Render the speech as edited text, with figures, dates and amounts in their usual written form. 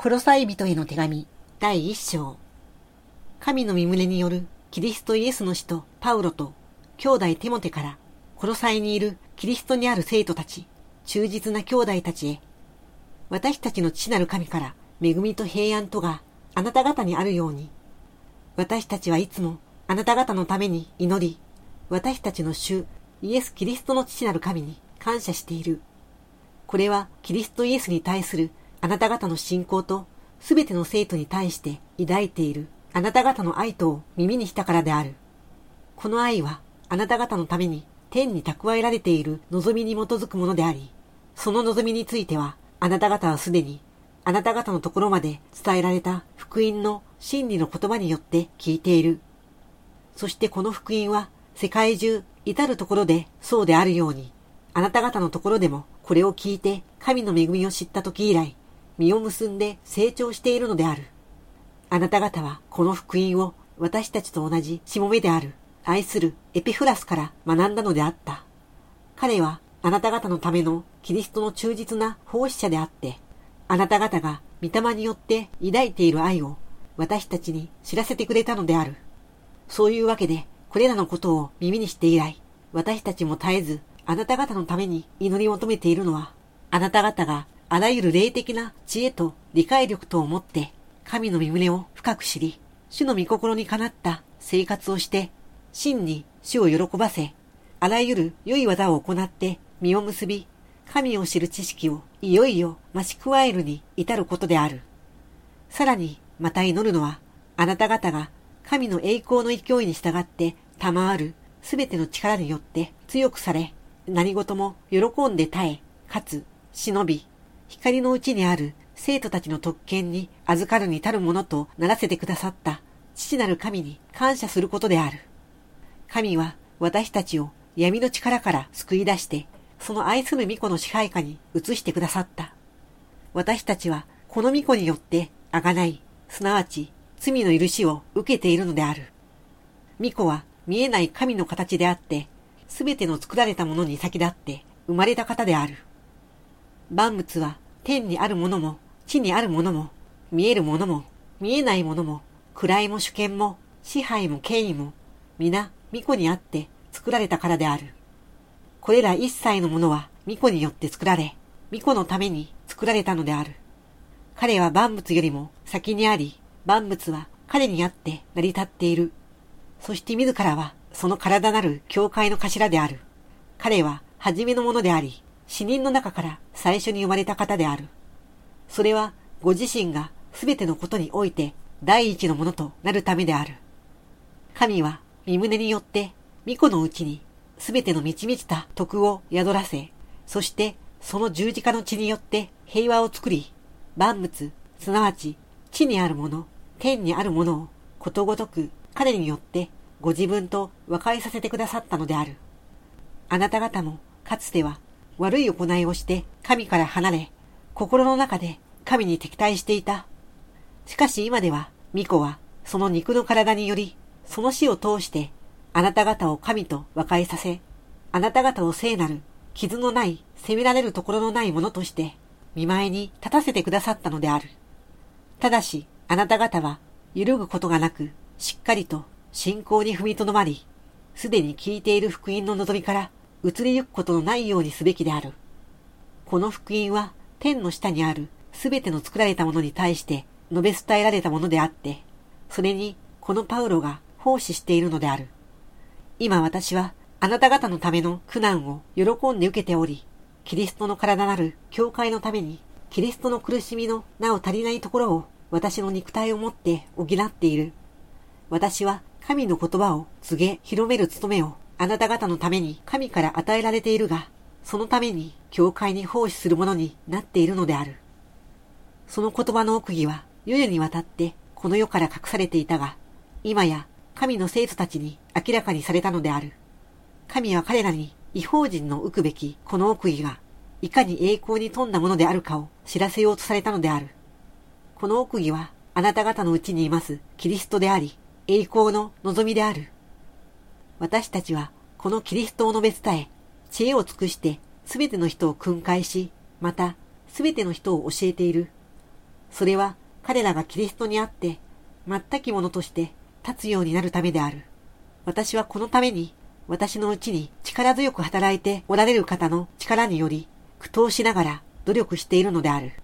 コロサイ人への手紙第1章。神の御胸によるキリストイエスの使徒パウロと兄弟テモテからコロサイにいるキリストにある生徒たち、忠実な兄弟たちへ、私たちの父なる神から恵みと平安とがあなた方にあるように、私たちはいつもあなた方のために祈り、私たちの主イエス・キリストの父なる神に感謝している。これはキリストイエスに対するあなた方の信仰とすべての生徒に対して抱いているあなた方の愛とを耳にしたからである。この愛はあなた方のために天に蓄えられている望みに基づくものであり、その望みについてはあなた方はすでにあなた方のところまで伝えられた福音の真理の言葉によって聞いている。そしてこの福音は世界中至るところでそうであるように、あなた方のところでもこれを聞いて神の恵みを知った時以来、実を結んで成長しているのである。あなた方はこの福音を私たちと同じしもべである愛するエピフラスから学んだのであった。彼はあなた方のためのキリストの忠実な奉仕者であって、あなた方が御霊によって抱いている愛を私たちに知らせてくれたのである。そういうわけでこれらのことを耳にして以来、私たちも絶えずあなた方のために祈り求めているのは、あなた方があらゆる霊的な知恵と理解力とをもって神の御胸を深く知り、主の御心にかなった生活をして、真に主を喜ばせ、あらゆる良い技を行って実を結び、神を知る知識をいよいよ増し加えるに至ることである。さらにまた祈るのは、あなた方が神の栄光の勢いに従って賜るすべての力によって強くされ、何事も喜んで耐え、かつ忍び、光のうちにある生徒たちの特権に預かるに足るものとならせてくださった父なる神に感謝することである。神は私たちを闇の力から救い出して、その愛する御子の支配下に移してくださった。私たちはこの御子によって贖い、すなわち罪の許しを受けているのである。御子は見えない神の形であって、すべての作られたものに先立って生まれた方である。万物は天にあるものも地にあるものも、見えるものも見えないものも、位も主権も支配も権威も皆御子にあって作られたからである。これら一切のものは御子によって作られ、御子のために作られたのである。彼は万物よりも先にあり、万物は彼にあって成り立っている。そして自らはその体なる教会の頭である。彼は初めのものであり、死人の中から最初に生まれた方である。それはご自身がすべてのことにおいて第一のものとなるためである。神は御胸によって御子のうちにすべての満ち満ちた徳を宿らせ、そしてその十字架の血によって平和を作り、万物、すなわち地にあるもの、天にあるものをことごとく彼によってご自分と和解させてくださったのである。あなた方もかつては悪い行いをして神から離れ、心の中で神に敵対していた。しかし今では御子はその肉の体により、その死を通してあなた方を神と和解させ、あなた方を聖なる傷のない責められるところのないものとして御前に立たせてくださったのである。ただしあなた方は揺るぐことがなく、しっかりと信仰に踏みとどまり、すでに聞いている福音の望みから移りゆくことのないようにすべきである。この福音は天の下にあるすべての作られたものに対して述べ伝えられたものであって、それにこのパウロが奉仕しているのである。今私はあなた方のための苦難を喜んで受けており、キリストの体なる教会のためにキリストの苦しみのなお足りないところを私の肉体をもって補っている。私は神の言葉を告げ広める務めをあなた方のために神から与えられているが、そのために教会に奉仕するものになっているのである。その言葉の奥義は世々にわたってこの世から隠されていたが、今や神の生徒たちに明らかにされたのである。神は彼らに異邦人の受くべきこの奥義がいかに栄光に富んだものであるかを知らせようとされたのである。この奥義はあなた方のうちにいますキリストであり、栄光の望みである。私たちはこのキリストを述べ伝え、知恵を尽くしてすべての人を訓戒し、またすべての人を教えている。 それは彼らがキリストにあって、全き者として立つようになるためである。私はこのために、私のうちに力強く働いておられる方の力により、苦闘しながら努力しているのである。